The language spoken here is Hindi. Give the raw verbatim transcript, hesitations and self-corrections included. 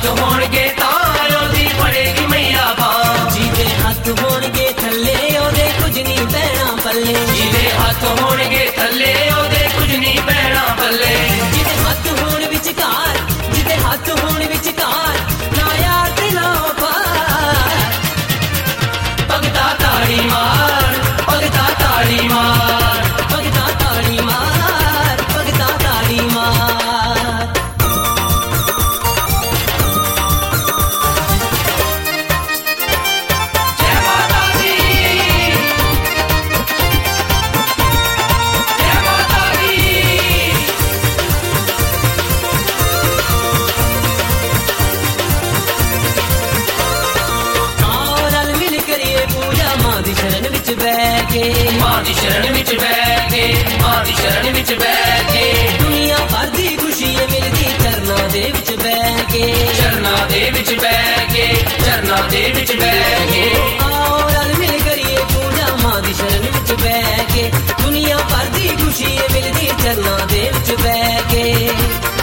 हथ होणगे तां ओदी फड़ेगी मैया बां। जिदे हथ होणगे थल्ले ओदे कुछ नहीं पैना पल्ले। जिदे हथ होणगे थल्ले ओदे कुछ नहीं पैना पल्ले। जिदे हथ होण विचकार जिदे हथ होण विचकार ना यार ते ना पार। भगता ताड़ी मार भगता ताड़ी मार भगता ताड़ी मार भगता ताड़ी मार। जय माता दी जय माता दी। आओ रल मिल करिए पूजा मां दी शरण विच बैठ के। मां दी शरण विच बैठ के मां दी शरण विच बैठ के। दुनिया भर दी खुशी मिलदी चरना दे विच बैठ के। चरना दे विच बैठ के चरना दे विच बैठ के। आओ रल मिल करिए पूजा मां दी शरण विच बैठ के। दुनिया भर दी खुशी मिलदी चरना दे विच बैठ के।